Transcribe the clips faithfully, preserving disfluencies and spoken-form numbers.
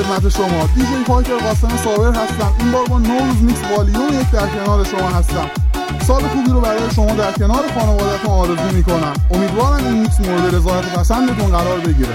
خدمت شما دیجی پایتر قاسم صابر هستم. این بار با نوروز میکس والیوم یک در کنار شما هستم. سال خوبی رو برای شما در کنار خانواده‌تون آرزو میکنم. امیدوارم این میکس مورد رضایت و پسندتون قرار بگیره.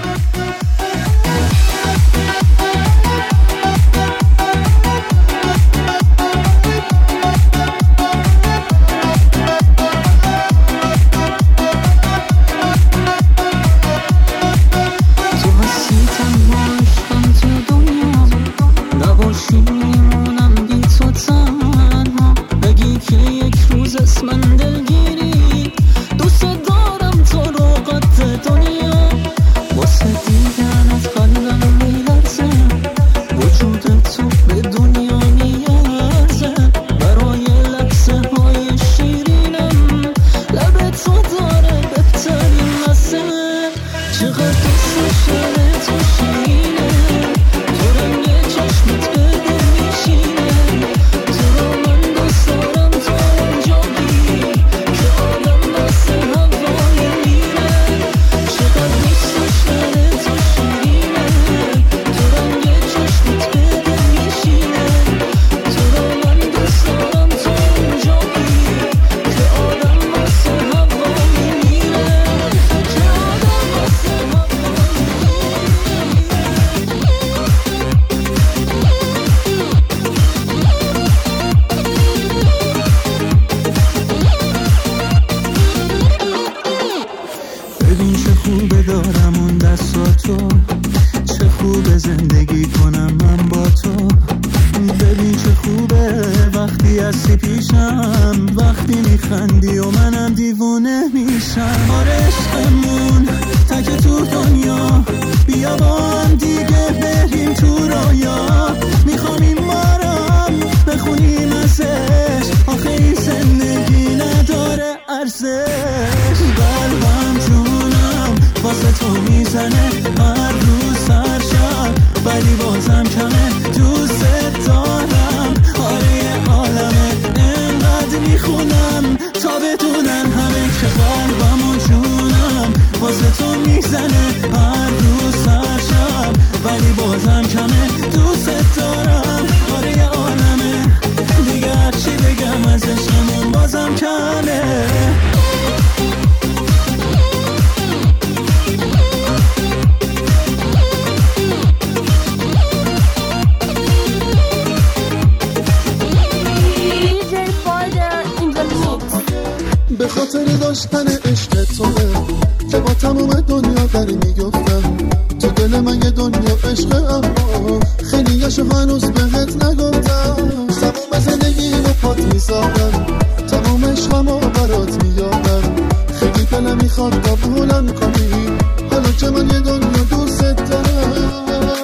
به خاطر داشتن عشق توه که با تمام دنیا داری میگفتم تو دل من یه دنیا عشق، اما خیلیاشو هنوز بهت نگفتم. تمام زندگی رو پات میذارم، تمام عشقمو برات میارم. خیلی دلم میخواد قبولم کنی حالا که من یه دنیا دوست دارم.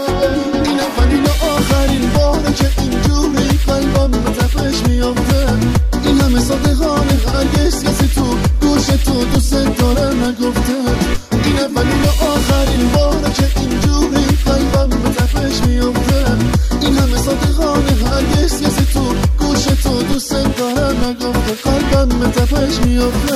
این اولین و آخرین باره که اینجوری قلبم تپش میافته. این همه صادقانه هرگز کسی تو گوش تو دوست داره نگفته. این اولین و آخرین باره که اینجوری قلبم تپش میافته. این همه صادقانه هرگز کسی تو گوش تو دوست داره نگفته. قلبم تپش میافته.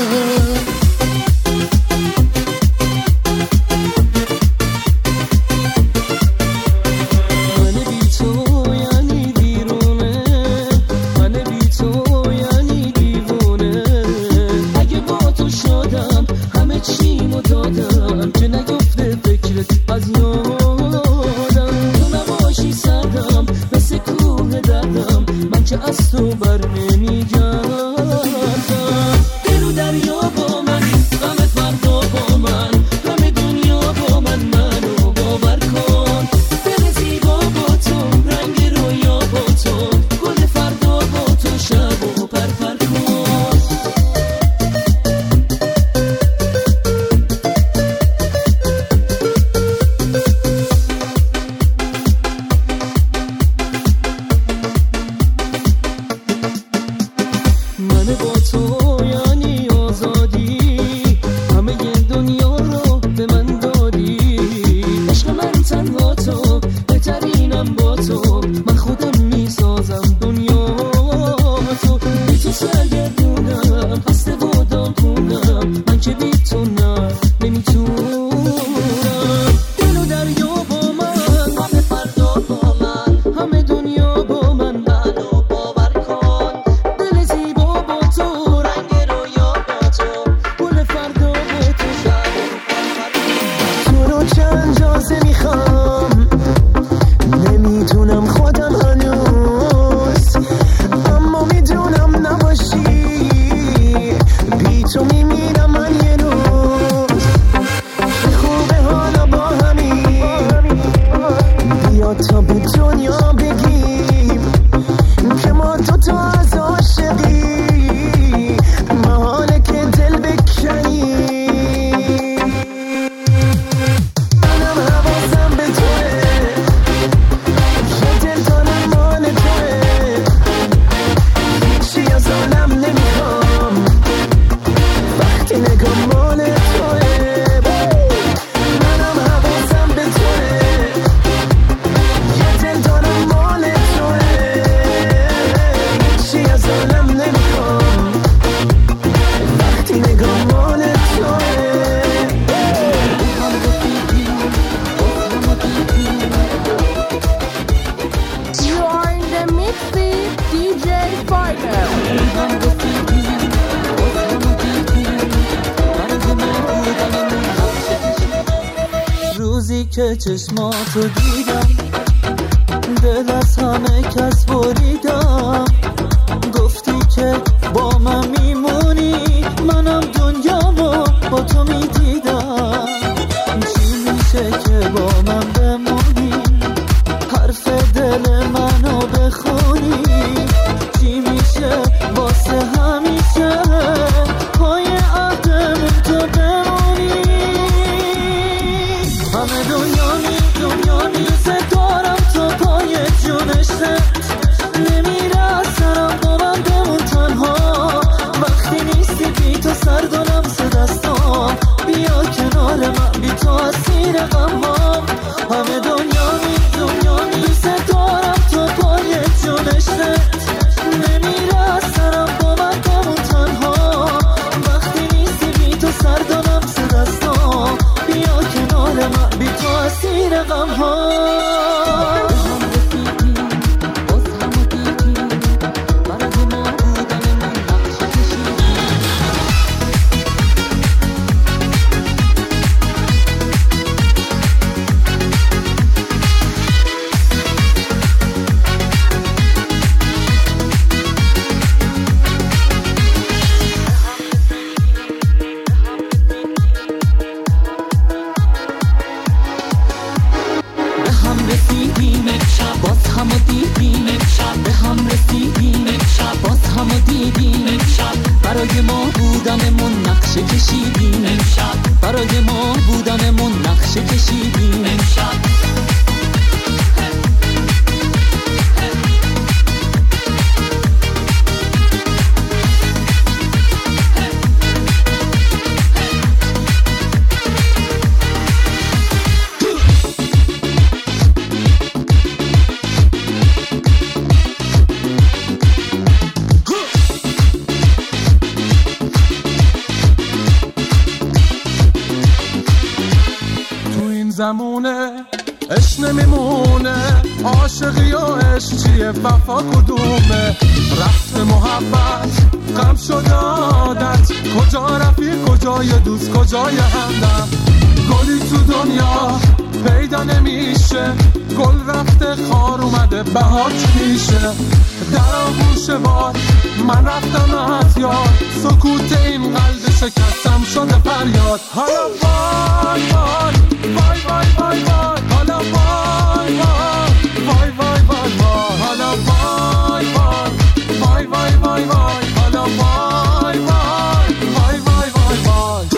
من با روزی که چشماتو دیدم دل از همه کس بریدم، گفتی که با من میمونی، منم دنیامو با تو میدیدم. چی میشه که با من بمونی، حرف دل منو بخونی؟ چی میشه واسه همیشه پای عهدمون تو بمونی؟ همه دنیا می دنیا میزه دارم تو پای جونشت، نمیره از سرم با من بمون تنها، وقتی نیستی بی تو سرد و لمس دستام، بیا کنار من بی تو اسیر غمام. همه دنیا می دنیا میزه دارم تو پای جونشت، نمیره از سرم با من بمون تنها، وقتی نیستی بی تو سرد و لمس دستام، بیا کنار من بی تو اسیر غمام. برای ما بودنمون نقشه کشیدیم امشب، برای ما بودنمون نقشه کشیدیم امشب. زمونه عشق نمیمونه، عاشقی و عشق چیه، وفا کدومه؟ رفت محبت غم شد عادت، کجا رفی کجای دوست کجای همدم؟ گلی تو دنیا پیدا نمیشه، گل رفته خار اومده بهار چی میشه؟ در آغوش بار من رفتم از یاد، سکوت این قلب شکستم شده فریاد. حالا وای وای وای وای وای وای، حالا وای وای وای وای وای، حالا وای وای وای وای وای، حالا وای وای وای وای وای.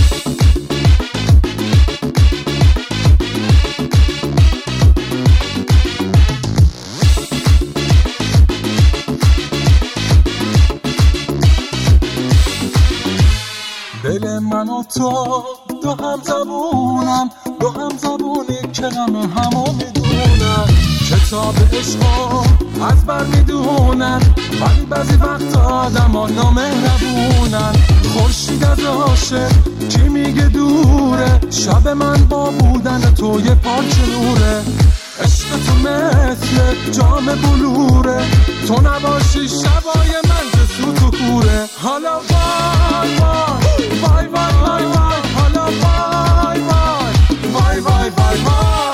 دل من و تو دو هم زبونم، دو هم زبونی که غم همو میدونن، کتاب عشقا از بر میدونن، ولی بعضی وقت آدم ها نامهربونن. خورشید از عاشق کی میگه دوره، شب من با بودن تو یه پارچه نوره. عشق تو مثل جام بلوره، تو نباشی شبای من جسو تو کوره. حالا وای وای وای وای وای وای، حالا وای وای وای وای وای وای.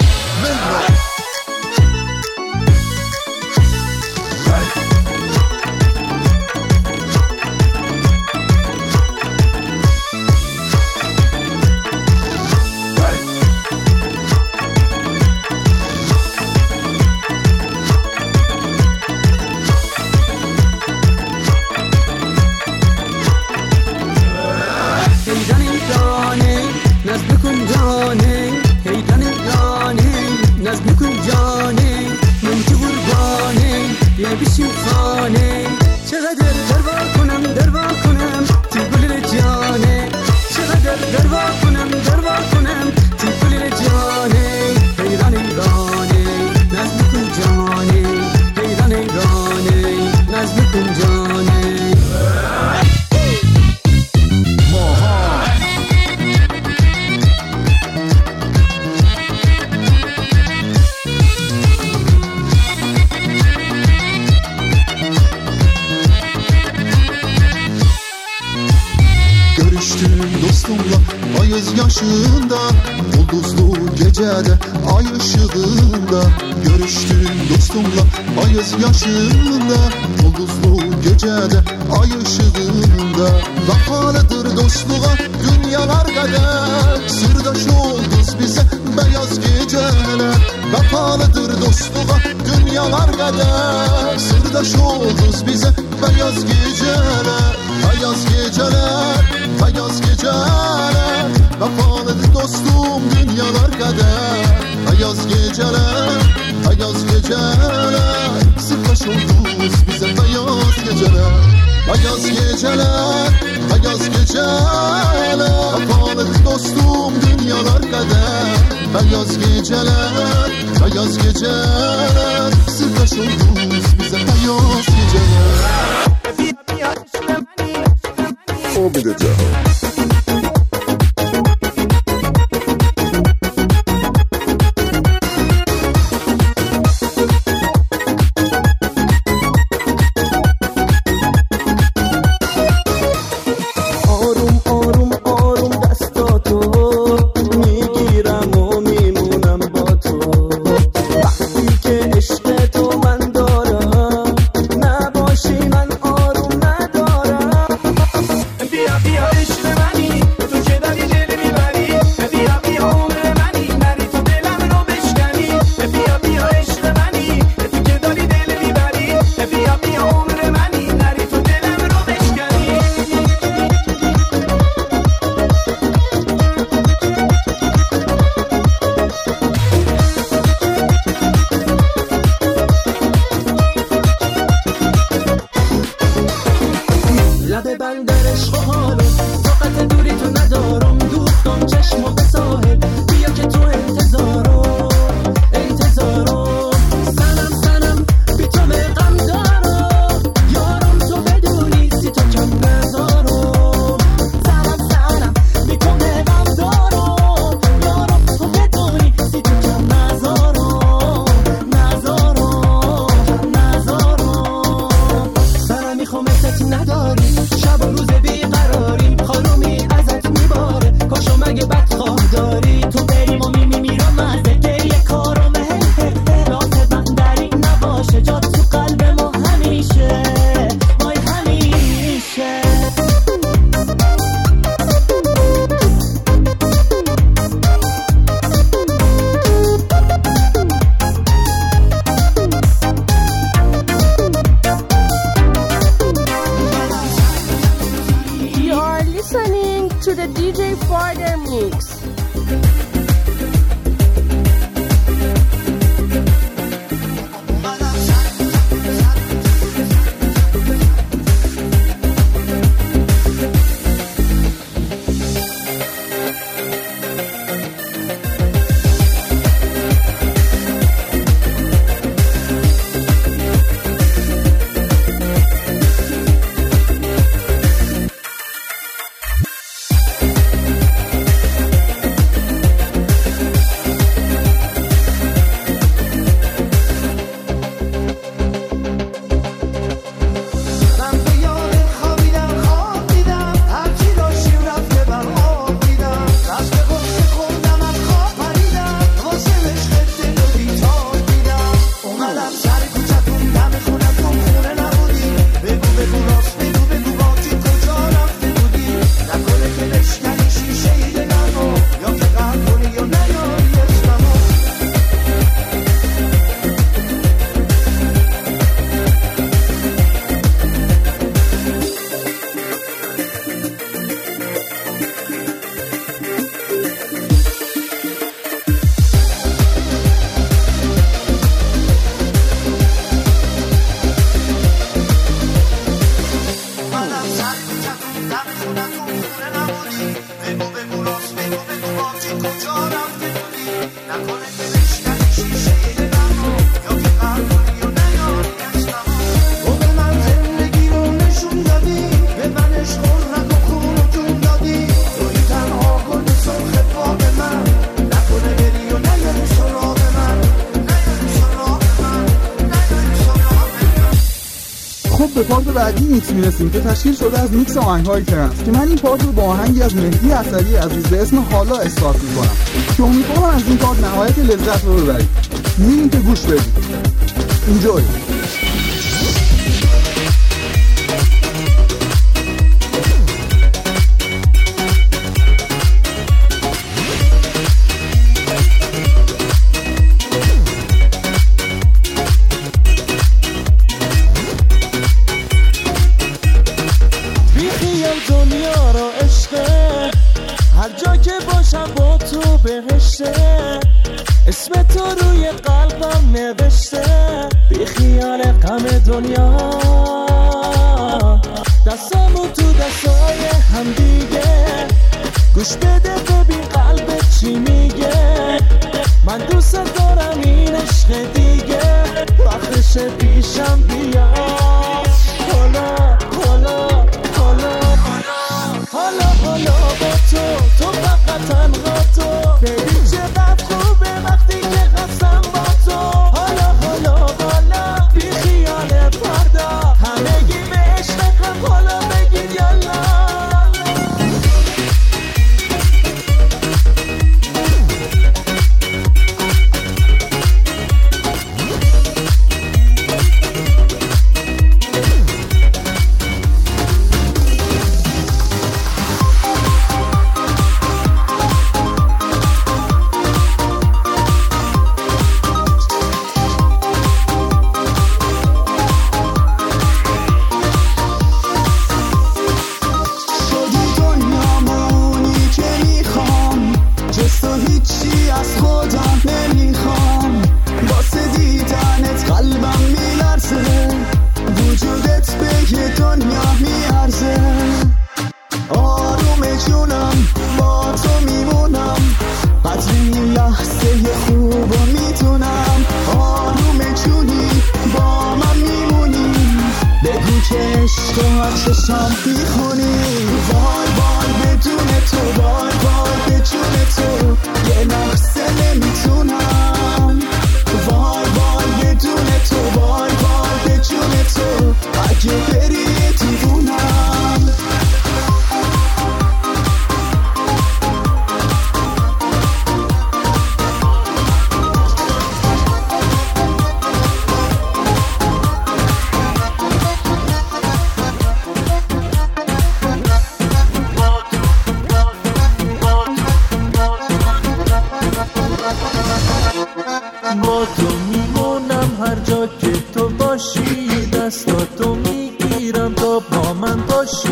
بشین خانه، چقدر دروا کنم دروا کنم تی گل جانه، چقدر دروا کنم دروا کنم تی گل جانه. حیران ایرانه نزد کن جانه، حیران ایرانه نزد کن جانه. dostumla ayız yaşında, ulduzlu gecede ay ışığında. Görüştüm dostumla ayız yaşında, ulduzlu gecede ay ışığında. Vakalıdır dostluğa dünyalar kadar, sırdaş olduz bize beyaz geceler. Vakalıdır dostluğa dünyalar kadar, sırdaş olduz bize beyaz geceler. Beyaz geceler, beyaz geceler. Vefalıdır dostum dünyalar kadar. Beyaz geceler, beyaz geceler. Sırdaş olduz bize beyaz geceler. Beyaz geceler, beyaz geceler. Vefalıdır dostum dünyalar kadar. Beyaz geceler, beyaz geceler. Sırdaş olduz bize beyaz geceler. O bir de پارت بعدی میکس میرسیم که تشکیل شده از میکس آهنگ‌های ترنس که من این پارت رو با آهنگی از مهدی حسنی عزیز به اسم حالا استارت می‌کنم که امیدوارم از این پارت نهایت لذت رو ببرید. میریم که گوش بدید. انجوی. اسم تو روی قلبم نوشته، بی خیال غم دنیا، دستامو تو دستای هم دیگه، گوش بده ببین قلبت چی میگه، من دوست دارم این عشق دیگه، وقتش پیشم بیا، حالا حالا حالا حالا حالا با تو، تو فقط تنها تو، ببین چقدر خوبه وقتی که هستم با تو، حالا حالا حالا بی خیال فردا، همگی به عشق هم حالا بگید یالا. با تو میمونم هر جا که تو باشی، دستاتو میگیرم تا با من باشی،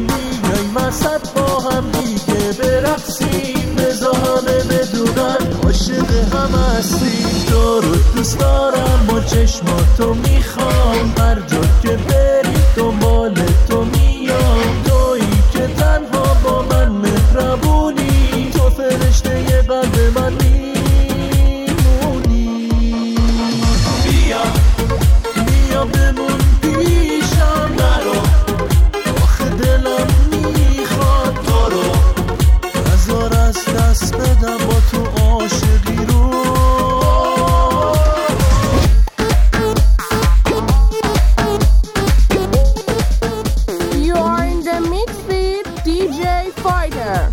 میایم وسط با هم دیگه برقصیم، بذار همه بدونن عاشق هم هستیم، تو رو دوست دارم با چشماتو میخوام، هر جا که بری دنبال تو میام، تویی که تنها با من مهربونی، تو فرشته ی قلب من میمونی، بیا بیا بمون پیشم نرو، آخه دلم میخواد تو رو، نذار از دست بدم با تو عاشقی رو. You are in the mix with دی جی Fighter.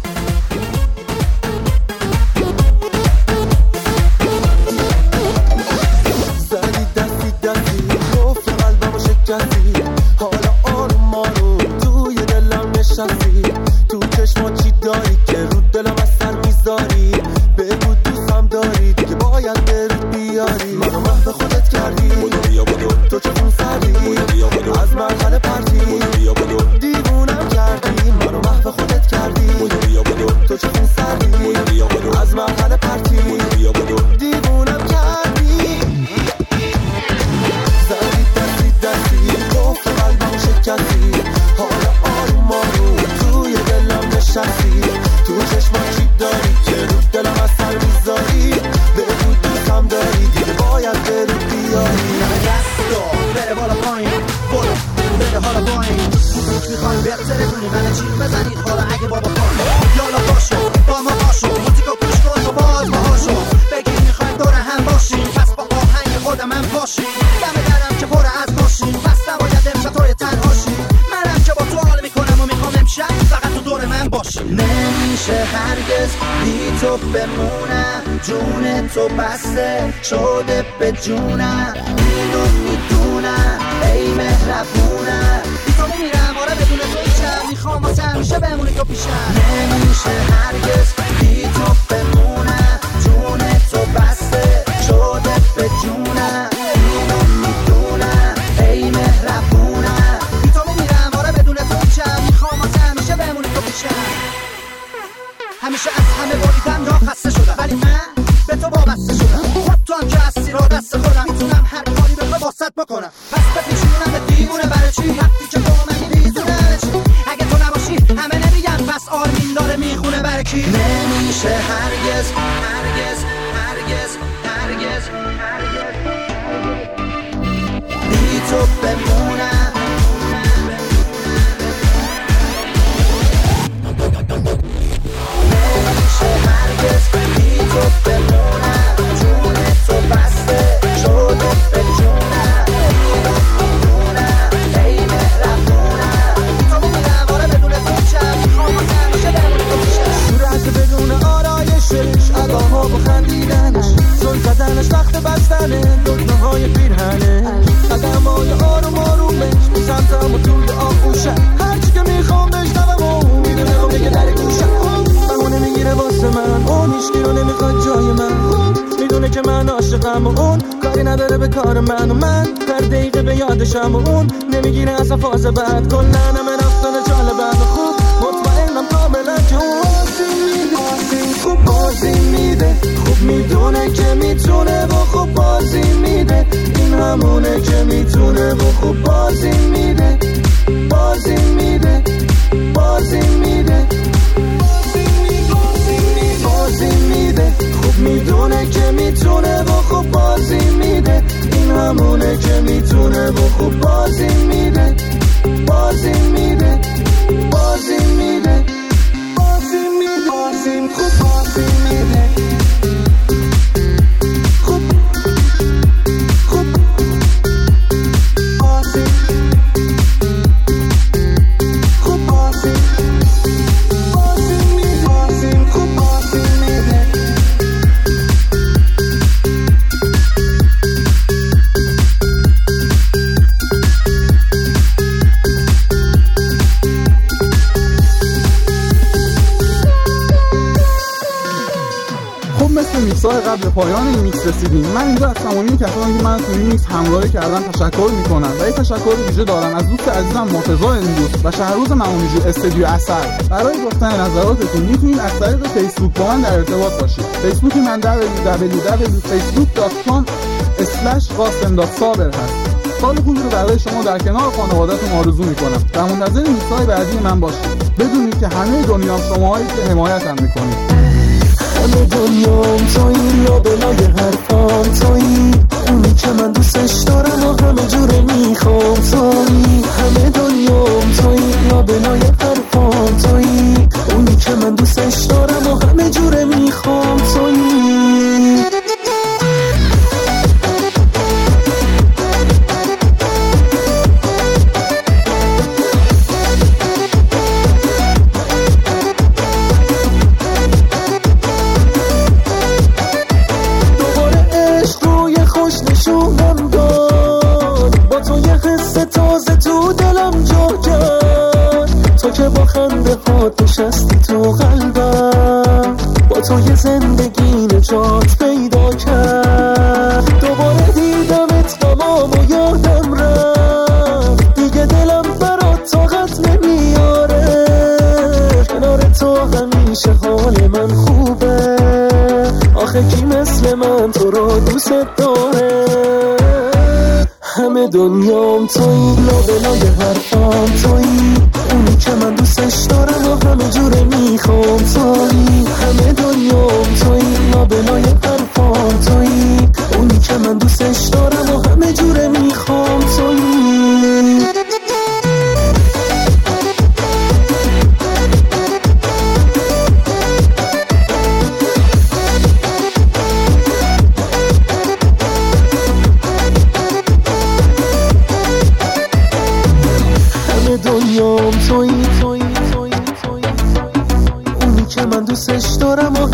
زدی دستی دستی گفت قلبمو شکستی، حالا آروم آروم توی دلم نشستی، تو چشما چی داری که رو دلم از سر میذاری، بگو دوستم داری که باید برود بیاری، منو محو خودت کردی، تو چه خون سردی از مرحله پرتی، دیوونم کردی، منو محو خودت کردی، تو چه خون سردی از مرحله پرتی، دیوونم کردی، زدی دستی دستی گفت قلبم شکستی، حالا آروم آروم توی دلم نشستی، تو چشما چی داری که رو دلم از سر میذاری، بگو دوستم داری دیگه باید برود بیاری، دستا بره بالا پایین، برو بده حالا با این میخوایم بهتره کنی من چیز بزنید، حالا اگه بابا پایین یالا باشو با ما باشو، موزیکو گوش کن و باز باهاشو بگیر، میخوایم دور هم باشیم، پس با آهنگ خودم هم باشیم، دم درم که پر از باشیم، پس نباید امشب توی تنها نمیشه هرگز بی تو بمونم، جون تو بسته شده به جونم، اینو میدونم ای مهربونم، بی تو میمیرم آره بدون تو هیچم، میخوام واسه همیشه بمونی تو پیشم. نمیشه هرگز بی تو بمونم، جون تو بسته شده به جونم، اینو میدونم ای مهربونم، بی تو میمیرم آره بدون تو هیچم، میخوام واسه همیشه بمونی تو پیشم. همیشه از همه بریدم یا خسته شدم، ولی من به تو وابسته شدم، خود تو هم که هستی را دست خودم، میتونم هر کاری به تو واسط بکنم، پس بپیشونم به دیوونه برای چی وقتی که با منی بیزونه چی، اگه تو نباشی همه نمیگن پس آرمین داره میخونه برای کی. نمیشه هرگز هرگز هرگز هرگز هرگز بی تو بمونم، نمیشه هرگز بی تو بمونم، جون تو بسته شده به جونم، اینو میدونم ای مهربونم، بی تو میمیرم آره بدون تو هیچم، میخوام واسه همیشه بمونی تو پیشم. صورت بدون آرایشش، اداها با خندیدنش، زل زدنش وقت بستنه دکمه‌های پیرهنش، قدم‌های آروم آرومش میسمتم و توی آغوشه، هرچی که میخوام بشنوم و میدونه و بگه در گوشم، بهونه میگیره واسه من، اون هیچکی رو نمیخواد جای من، میدونه که من عاشقم و اون کاری نداره به کار من، و من در دقیقه به یادشم و اون نمیگیره اصلا فاز بعد، کلن همه رفتن جالبن و خوب مطمئنم کاملا که اون بازی میده، خوب بازی میده، خوب میدونه که میتونه و خوب بازی میده، این همونه که میتونه و خوب بازی میده، بازی میده بازی میده بازی میده، خوب میدونه که میتونه و خوب بازی میده، این همونه که میتونه و خوب بازی میده، بازی میده بازی میده بازی میده بازی خوب بازی میده، خوب خوب بازی خوب بازی بازی میده بازی خوب بازی میده. میکس‌های قبل پایان این میکس رسیدیم. من اینجا از تمامی کسانی که من تو این میکس همراهی کردن تشکر میکنم و یک تشکر ویژه دارم از دوست عزیزم مرتضی امروز و شهروز معمولیجو استودیو اثر. برای گفتن نظراتتون میتونید از طریق فیسبوک با من در ارتباط باشید. فیسبوک من دبلیو دبلیو دبلیو دات فیسبوک دات کام اسلش قاسم دات صابر هست. سال خوبی رو برای شما در کنار خانواده‌تون آرزو میکنم. در منتظر میکس‌های بعدی من باشید. بدونید که همه دنیا شماهایی که حمایتم میکنید. همه دنیام تویی، لابلای حرفام تویی، اونی که من دوستش دارم و همه جوره میخوام تویی، همه دنیام تویی، لابلای حرفام تویی، اونی که من دوستش دارم و همه جوره میخوام تویی. که با خنده هات نشستی تو قلبم، با تو یه زندگی نجات پیدا کرد، دوباره دیدمت تمام و یادم رفت، دیگه دلم برات طاقت نمیاره، کنار تو همیشه حال من خوبه، آخه کی مثل من تو رو دوست داره. همه دنیام تویی، لابلای حرفام تویی، اونی که من دوستش دارم و همه جوره میخوام تویی، همه دنیام تویی، لابلای حرفام تویی، اونی که من دوستش دارم و همه جوره میخوام تویی. دنیام تویی، تویی، تویی، تویی، اونی که من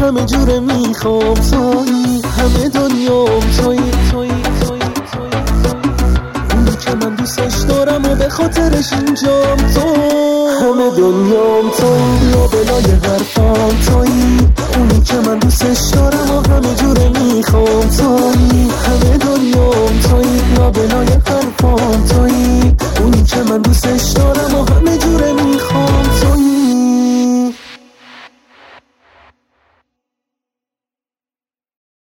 همه جوره میخوام تویی، همه دنیام تویی تویی تویی اونی که من دوستش دارم و به خاطرش اینجام تو، همه دنیام تویی. یا بلای